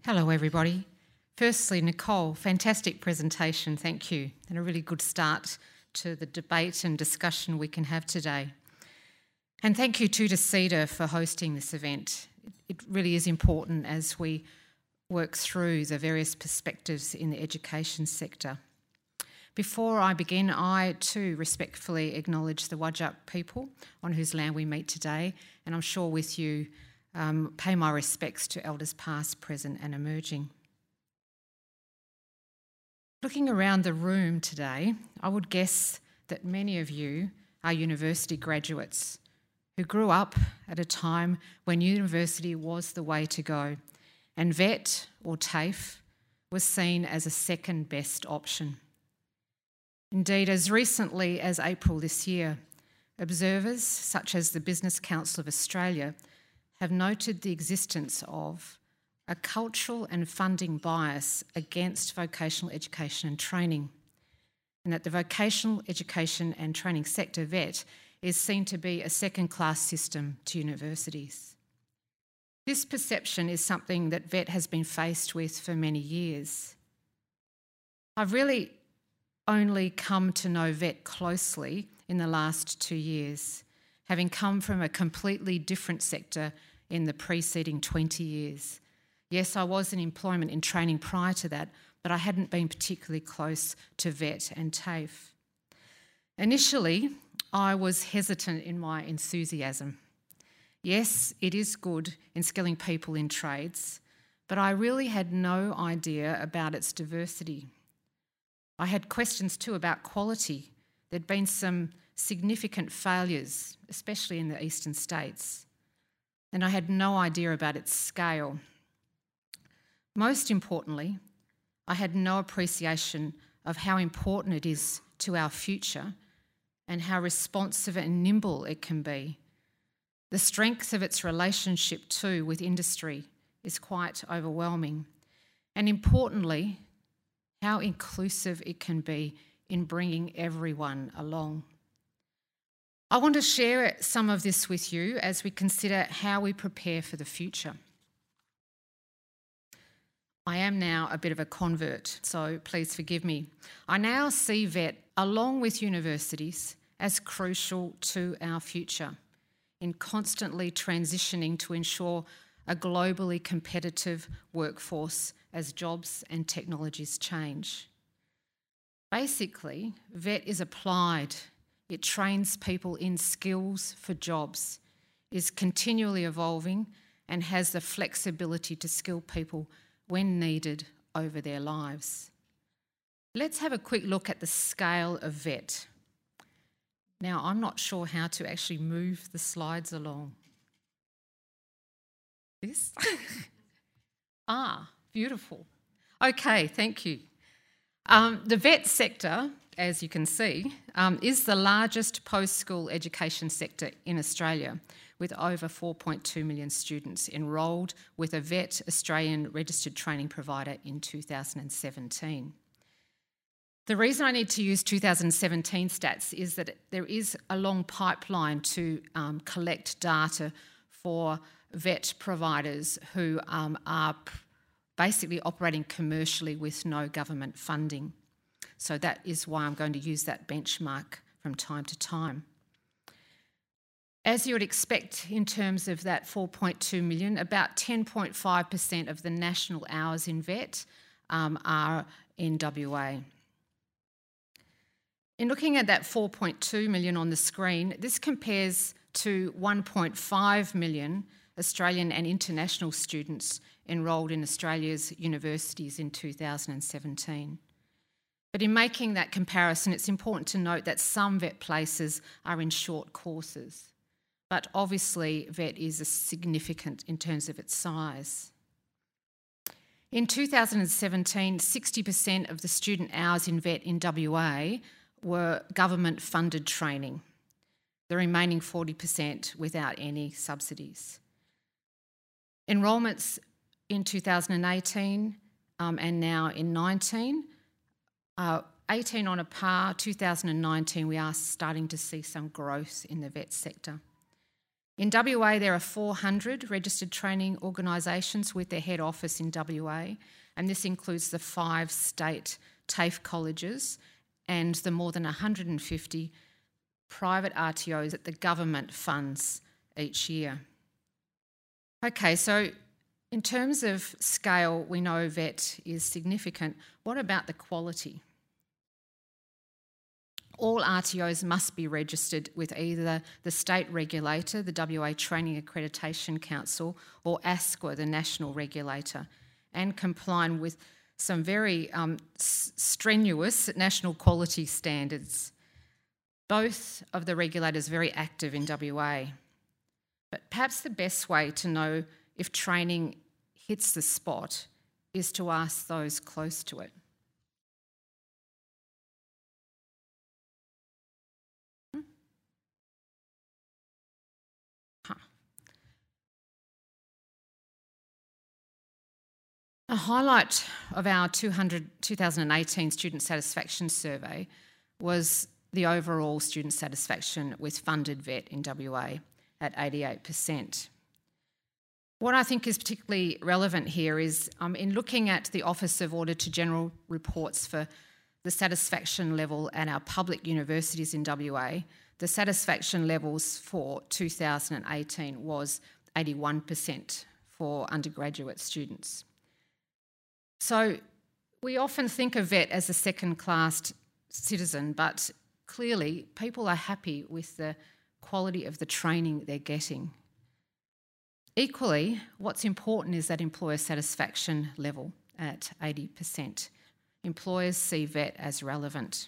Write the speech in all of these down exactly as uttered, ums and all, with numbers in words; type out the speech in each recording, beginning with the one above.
Hello everybody. Firstly, Nicole, fantastic presentation, thank you, and a really good start to the debate and discussion we can have today. And thank you too to CEDA for hosting this event. It really is important as we work through the various perspectives in the education sector. Before I begin, I too respectfully acknowledge the Whadjuk people on whose land we meet today, and I'm sure with you um, pay my respects to elders past, present and emerging. Looking around the room today, I would guess that many of you are university graduates who grew up at a time when university was the way to go, and VET or TAFE was seen as a second best option. Indeed, as recently as April this year, observers such as the Business Council of Australia have noted the existence of a cultural and funding bias against vocational education and training, and that the vocational education and training sector, VET, is seen to be a second-class system to universities. This perception is something that VET has been faced with for many years. I've really only come to know VET closely in the last two years, having come from a completely different sector in the preceding twenty years. Yes, I was in employment and training prior to that, but I hadn't been particularly close to VET and TAFE. Initially, I was hesitant in my enthusiasm. Yes, it is good in skilling people in trades, but I really had no idea about its diversity. I had questions too about quality. There'd been some significant failures, especially in the eastern states, and I had no idea about its scale. Most importantly, I had no appreciation of how important it is to our future and how responsive and nimble it can be. The strength of its relationship too with industry is quite overwhelming, and importantly, how inclusive it can be in bringing everyone along. I want to share some of this with you as we consider how we prepare for the future. I am now a bit of a convert, so please forgive me. I now see VET, along with universities, as crucial to our future in constantly transitioning to ensure a globally competitive workforce as jobs and technologies change. Basically, VET is applied. It trains people in skills for jobs, is continually evolving and has the flexibility to skill people when needed over their lives. Let's have a quick look at the scale of VET. Now, I'm not sure how to actually move the slides along. This? Ah, beautiful. Okay, thank you. Um, the VET sector, as you can see, um, is the largest post-school education sector in Australia, with over four point two million students enrolled with a VET Australian registered training provider in two thousand seventeen. The reason I need to use two thousand seventeen stats is that there is a long pipeline to um, collect data for VET providers who um, are basically operating commercially with no government funding. So that is why I'm going to use that benchmark from time to time. As you would expect in terms of that four point two million, about ten point five percent of the national hours in VET um, are in W A. In looking at that four point two million on the screen, this compares to one point five million Australian and international students enrolled in Australia's universities in two thousand seventeen. But in making that comparison, it's important to note that some VET places are in short courses. But obviously, VET is significant in terms of its size. In two thousand seventeen, sixty percent of the student hours in VET in W A were government-funded training, the remaining forty percent without any subsidies. Enrolments in two thousand eighteen um, and now in nineteen, uh, eighteen on a par, two thousand nineteen we are starting to see some growth in the VET sector. In W A, there are four hundred registered training organisations with their head office in W A, and this includes the five state TAFE colleges and the more than one hundred fifty private R T Os that the government funds each year. Okay, so in terms of scale, we know V E T is significant. What about the quality? All R T Os must be registered with either the state regulator, the W A Training Accreditation Council, or ASQA, the national regulator, and complying with some very um, strenuous national quality standards. Both of the regulators are very active in W A. But perhaps the best way to know if training hits the spot is to ask those close to it. Huh. A highlight of our two hundred, two thousand eighteen Student Satisfaction Survey was the overall student satisfaction with funded V E T in W A at eighty-eight percent. What I think is particularly relevant here is um, in looking at the Office of Auditor General reports for the satisfaction level at our public universities in W A, the satisfaction levels for two thousand eighteen was eighty-one percent for undergraduate students. So we often think of V E T as a second-class citizen, but clearly people are happy with the quality of the training they're getting. Equally, what's important is that employer satisfaction level at eighty percent. Employers see V E T as relevant.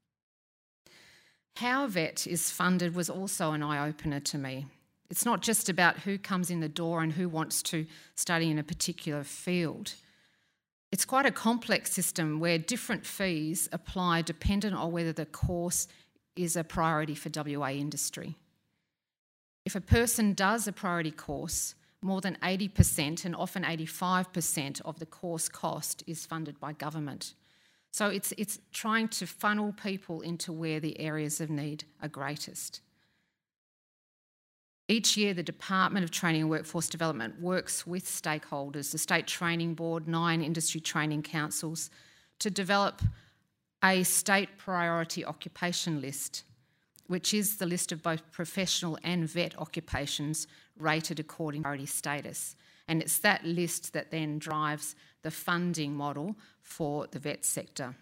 How V E T is funded was also an eye-opener to me. It's not just about who comes in the door and who wants to study in a particular field. It's quite a complex system where different fees apply dependent on whether the course is a priority for W A industry. If a person does a priority course, more than eighty percent and often eighty-five percent of the course cost is funded by government. So it's, it's trying to funnel people into where the areas of need are greatest. Each year, the Department of Training and Workforce Development works with stakeholders, the State Training Board, nine industry training councils, to develop a state priority occupation list, which is the list of both professional and V E T occupations rated according to priority status. And it's that list that then drives the funding model for the V E T sector.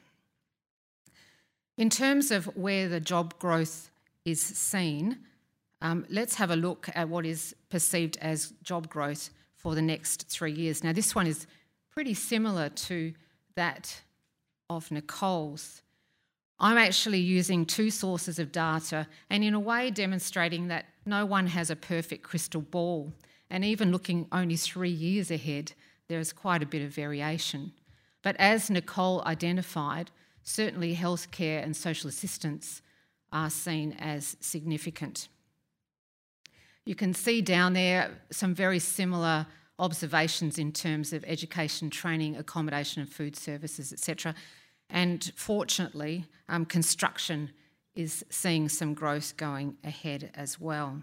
In terms of where the job growth is seen, Um, let's have a look at what is perceived as job growth for the next three years. Now, this one is pretty similar to that of Nicole's. I'm actually using two sources of data and in a way demonstrating that no one has a perfect crystal ball, and even looking only three years ahead, there is quite a bit of variation. But as Nicole identified, certainly healthcare and social assistance are seen as significant. You can see down there some very similar observations in terms of education, training, accommodation and food services, et cetera. And fortunately, um, construction is seeing some growth going ahead as well.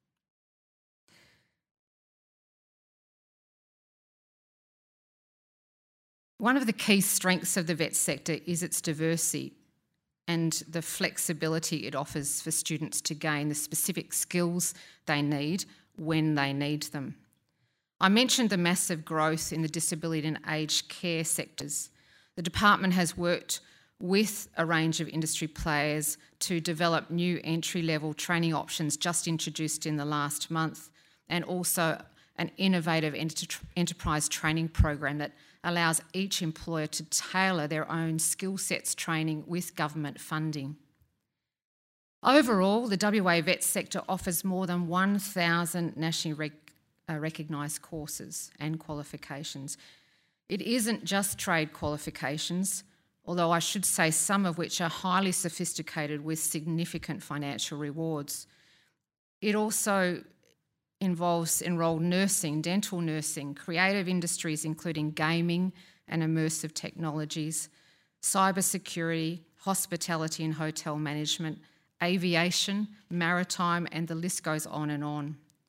One of the key strengths of the V E T sector is its diversity and the flexibility it offers for students to gain the specific skills they need when they need them. I mentioned the massive growth in the disability and aged care sectors. The department has worked with a range of industry players to develop new entry-level training options just introduced in the last month, and also an innovative enter- enterprise training program that allows each employer to tailor their own skill sets training with government funding. Overall, the W A V E T sector offers more than one thousand nationally rec- uh, recognised courses and qualifications. It isn't just trade qualifications, although I should say some of which are highly sophisticated with significant financial rewards. It also involves enrolled nursing, dental nursing, creative industries including gaming and immersive technologies, cybersecurity, hospitality and hotel management, aviation, maritime, and the list goes on and on.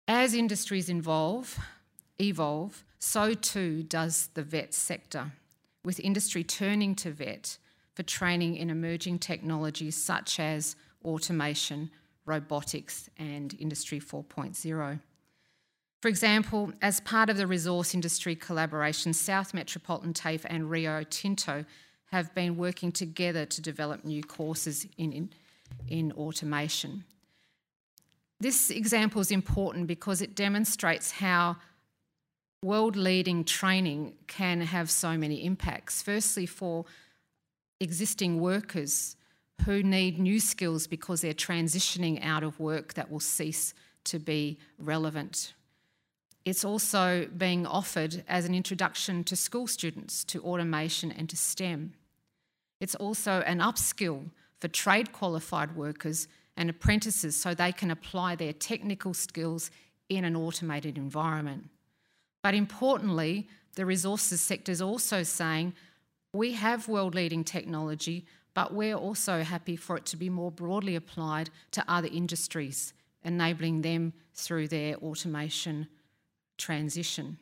As industries evolve, evolve, so too does the vet sector, with industry turning to vet for training in emerging technologies such as automation, robotics and Industry four point oh. For example, as part of the resource industry collaboration, South Metropolitan TAFE and Rio Tinto have been working together to develop new courses in, in, in automation. This example is important because it demonstrates how world-leading training can have so many impacts. Firstly, for existing workers who need new skills because they're transitioning out of work that will cease to be relevant. It's also being offered as an introduction to school students to automation and to STEM. It's also an upskill for trade qualified workers and apprentices so they can apply their technical skills in an automated environment. But importantly, the resources sector is also saying we have world-leading technology, but we're also happy for it to be more broadly applied to other industries, enabling them through their automation transition.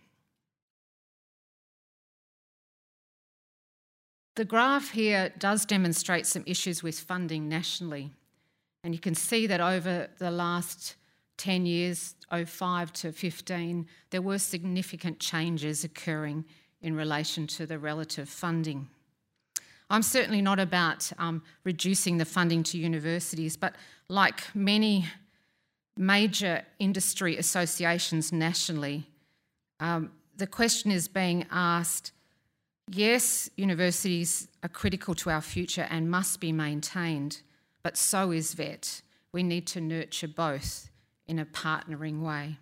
The graph here does demonstrate some issues with funding nationally, and you can see that over the last ten years, oh five to fifteen, there were significant changes occurring in relation to the relative funding. I'm certainly not about um, reducing the funding to universities, but like many major industry associations nationally, um, the question is being asked, yes, universities are critical to our future and must be maintained, but so is vet. We need to nurture both in a partnering way.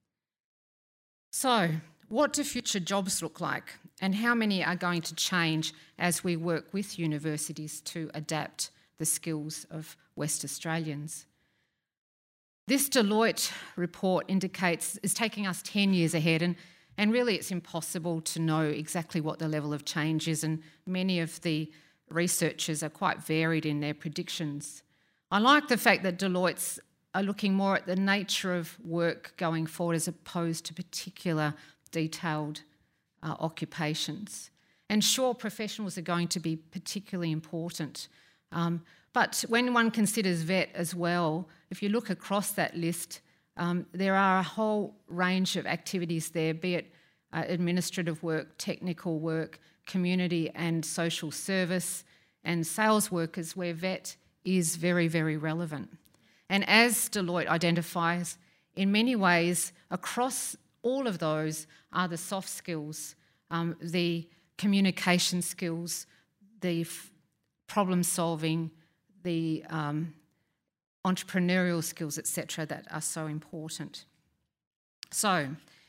So, what do future jobs look like, and how many are going to change as we work with universities to adapt the skills of West Australians? This Deloitte report indicates is taking us ten years ahead, and, and really it's impossible to know exactly what the level of change is, and many of the researchers are quite varied in their predictions. I like the fact that Deloitte's are looking more at the nature of work going forward as opposed to particular detailed uh, occupations. And sure, professionals are going to be particularly important. Um, but when one considers vet as well, if you look across that list, um, there are a whole range of activities there, be it uh, administrative work, technical work, community and social service, and sales workers where vet is very, very relevant. And as Deloitte identifies, in many ways, across all of those are the soft skills, um, the communication skills, the f- problem solving, the um, entrepreneurial skills, et cetera, that are so important. So,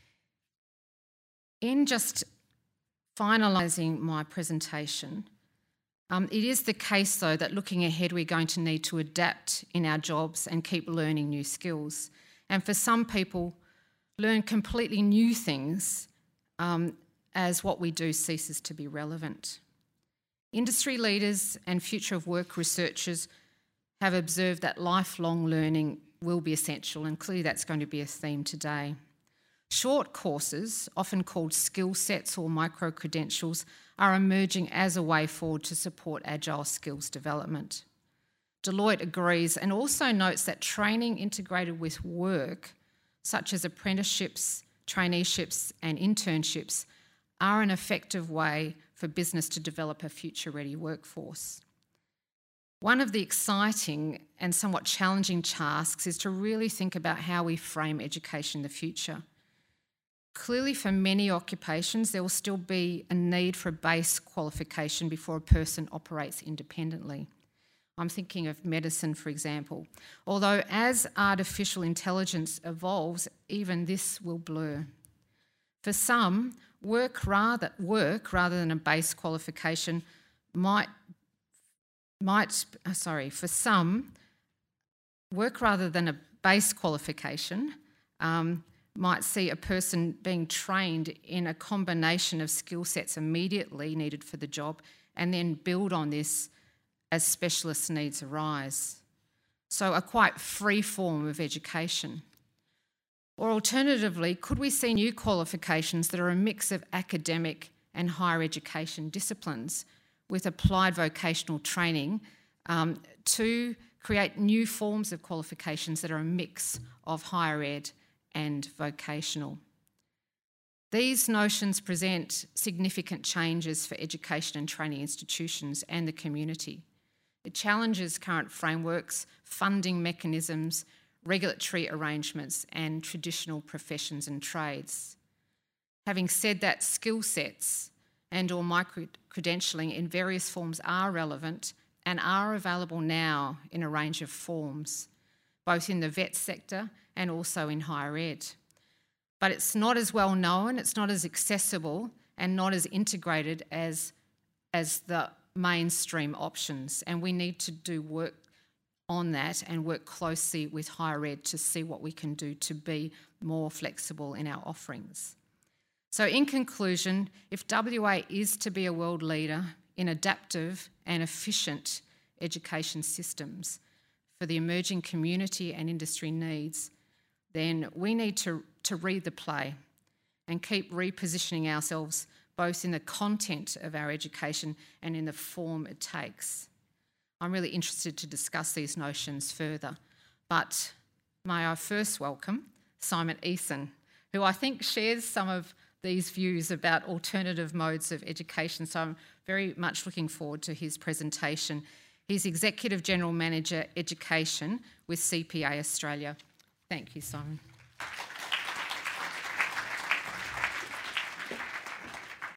in just finalising my presentation, Um, it is the case, though, that looking ahead we're going to need to adapt in our jobs and keep learning new skills. And for some people, learn completely new things um, as what we do ceases to be relevant. Industry leaders and future of work researchers have observed that lifelong learning will be essential, and clearly that's going to be a theme today. Short courses, often called skill sets or micro-credentials, are emerging as a way forward to support agile skills development. Deloitte agrees and also notes that training integrated with work, such as apprenticeships, traineeships and internships, are an effective way for business to develop a future-ready workforce. One of the exciting and somewhat challenging tasks is to really think about how we frame education in the future. Clearly, for many occupations, there will still be a need for a base qualification before a person operates independently. I'm thinking of medicine, for example. Although as artificial intelligence evolves, even this will blur. For some, work rather, work rather than a base qualification might, might, sorry, for some, work rather than a base qualification um, might see a person being trained in a combination of skill sets immediately needed for the job and then build on this as specialist needs arise. So a quite free form of education. Or alternatively, could we see new qualifications that are a mix of academic and higher education disciplines with applied vocational training um, to create new forms of qualifications that are a mix of higher ed and vocational? These notions present significant changes for education and training institutions and the community. It challenges current frameworks, funding mechanisms, regulatory arrangements and traditional professions and trades. Having said that, skill sets and or micro-credentialing in various forms are relevant and are available now in a range of forms, both in the vet sector and also in higher ed. But it's not as well known, it's not as accessible and not as integrated as, as the mainstream options, and we need to do work on that and work closely with higher ed to see what we can do to be more flexible in our offerings. So in conclusion, if W A is to be a world leader in adaptive and efficient education systems for the emerging community and industry needs, then we need to, to read the play and keep repositioning ourselves both in the content of our education and in the form it takes. I'm really interested to discuss these notions further, but may I first welcome Simon Eason, who I think shares some of these views about alternative modes of education, so I'm very much looking forward to his presentation. He's Executive General Manager Education with C P A Australia. Thank you, Simon.